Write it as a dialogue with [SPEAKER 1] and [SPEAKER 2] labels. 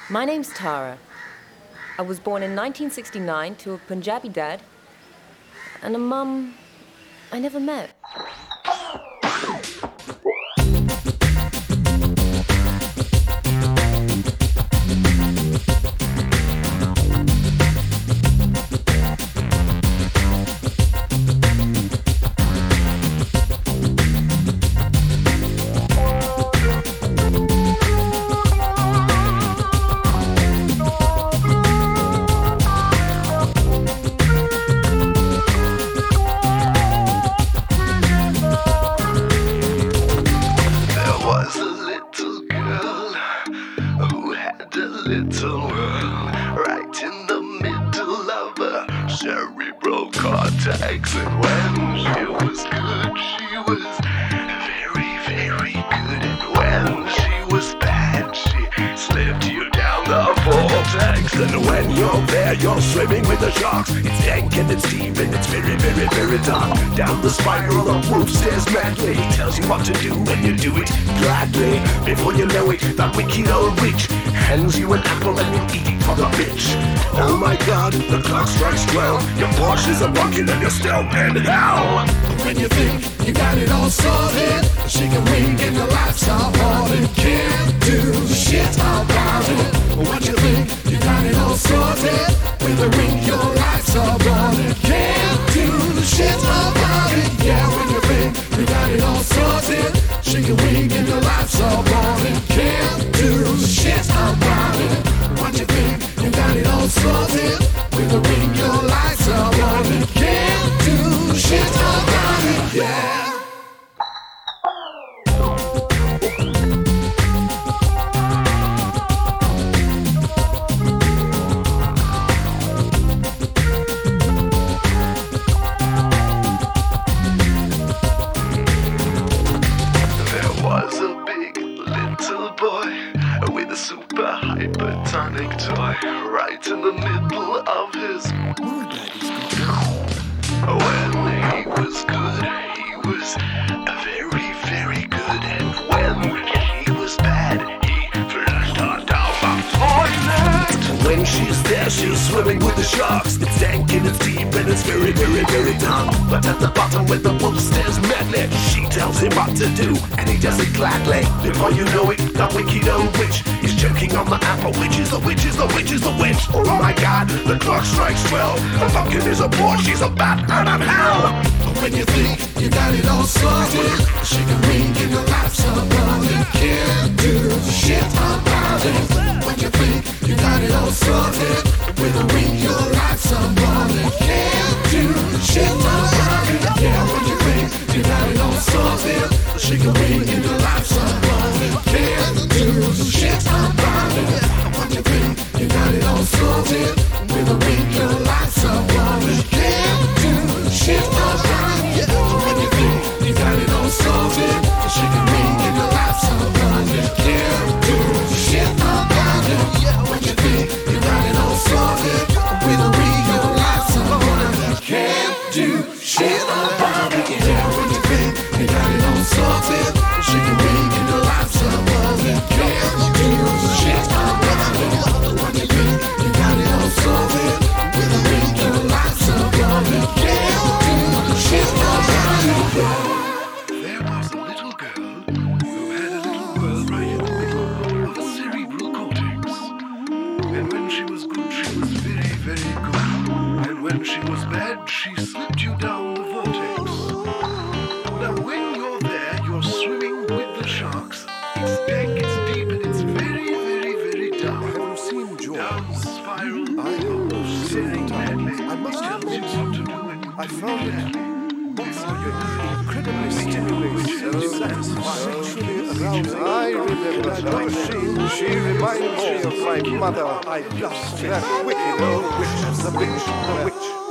[SPEAKER 1] My name's Tara. I was born in 1969 to a Punjabi dad and a mum I never met.
[SPEAKER 2] Little world, right in the middle of her cerebral cortex. And when she was good, she was very, very good. And when she was bad, she slipped you down the vortex. And when you're there, you're swimming with the sharks. It's dank and it's deep and it's very, very, very dark. Down the spiral, the wolf stares madly. He tells you what to do when you do it gladly. Before you know it, that wicked old witch hands you an apple and you eat it for the bitch. Oh my god, the clock strikes 12. Your Porsche's a bucket and you're still in hell.
[SPEAKER 3] When you think you got it all sorted, she can wink and your life's all boarded. Can't do shit about it. What you think you got it all sorted, with a wink your life's all boarded. Can't do shit about it. Yeah, when you think you got it all sorted, she can wink and your life's all boarded. Can't do shit about it. What you think you got it all sorted, with a wink your life's all boarded. Can't do shit about it. Yeah.
[SPEAKER 2] Super hypertonic toy right in the middle of his. When he was good, he was very, very good. And when he was bad, he flushed her down the toilet. When she's there, she's swimming with the sharks. It's dank and it's deep and it's very, very, very dark. But at the bottom where the wolf stares madly, she tells him what to do, and he does it gladly. Before you know it, that wicked old witch is choking on the apple. Which is the witch, is the witch, is the witch. Oh my god, the clock strikes 12. The pumpkin is a boy, she's a bat out of hell.
[SPEAKER 3] When you think you got it all sorted, she can wink and your life's all boarded. Can't do shit about it. When you think you got it all sorted, with a wink your life's all boarded. Can't do shit about it. Yeah, when you think you got it all sorted, she can wink and your life's all boarded. Can't do shit about it. When you think you got it all sorted, with a wink your life's all boarded. Can't do shit about it. When you think you got it all sorted, she can wink and your life's all boarded. Can't do shit about it. When you think you got it all sorted, with a wink your life's all boarded. Can't do shit about it. Yeah, when you think you got it all sorted, she can wink and your life's all boarded. Can't do shit about it. When you think you got it all sorted, with a wink your life's all boarded. Can't do shit about it.
[SPEAKER 2] There was a little girl who had a little world right in the middle of the cerebral cortex. And when she was good, she was very, very good. And when she was bad, she slipped you down the vortex. Now when you're there, you're swimming with the sharks. It's dank, it's deep, and it's very, very, very dark.
[SPEAKER 4] Have you seen George?
[SPEAKER 2] Down the spiral,
[SPEAKER 4] I
[SPEAKER 2] you're staring madly.
[SPEAKER 4] I must
[SPEAKER 2] Tells you what to do when you
[SPEAKER 4] I
[SPEAKER 2] do
[SPEAKER 4] found it
[SPEAKER 2] badly.
[SPEAKER 4] incredibly stimulating, so satisfying, sexually arousing. I remember her. She reminds me of my mother. I lost that wicked old witch, the witch, the witch.